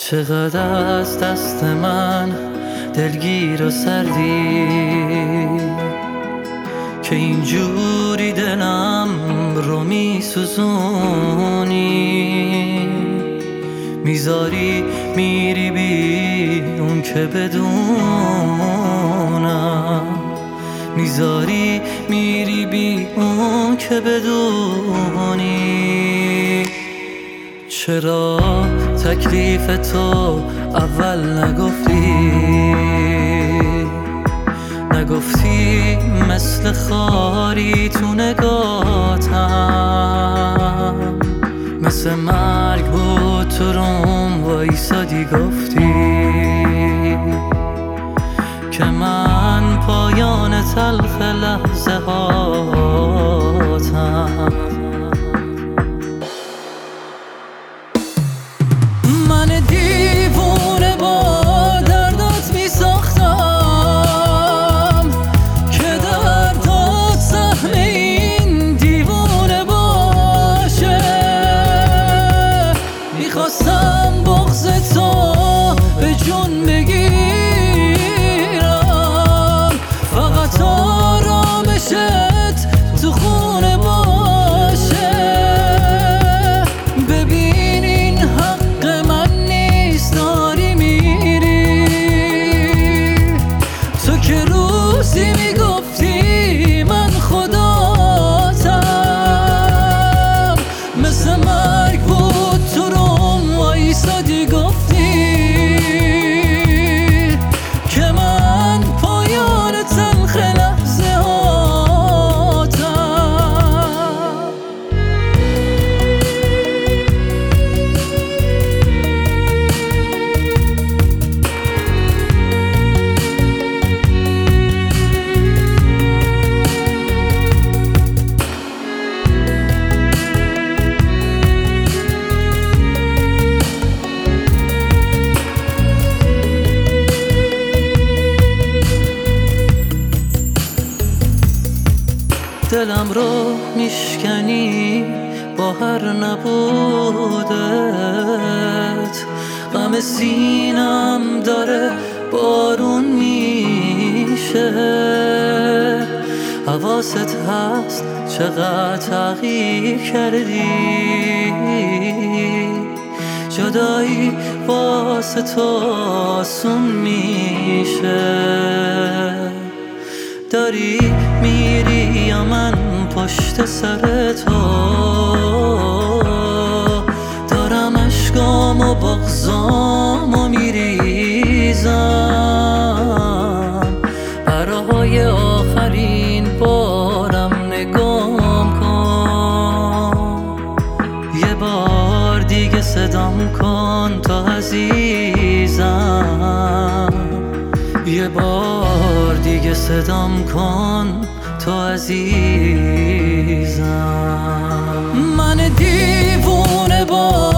چقدر از دست من دلگیر و سردی که اینجوری دلم رو میسوزونی، میذاری میری بی اون که بدونم، میذاری میری بی اون که بدونی. چرا تکلیف تو اول نگفتی مثل خاری تو نگاتم، مثل مرگ بود تو روم وایسادی گفتی که من پایان تلخ لحظه هاتم. من دیوونه با دردات می ساختم که دردات سهم این دیوونه باشه. میخواستم بغض تو به جون بگیرم، فقط آرامشت تو خونه باشه. ببین این حق من نیست، داری میری تو که روزی میگفتی من خداتم، مثل مرگ بود تو روم وایسادی گفتی که من پایان تلخ لحظه هاتم. دلم رو میشکنی با هر نبودت، غم سینم داره بارون میشه. حواست هست چقدر تغییر کردی، جدایی واسه تو آسون میشه. داری میری یا من پشت سر تو دارم اشکام و بغضامو میریزم. برای آخرین بارم نگام کن، یه بار دیگه صدام کن تا عزیزم، یه بار دیگه صدام کن تو عزیزم. من دیوونه با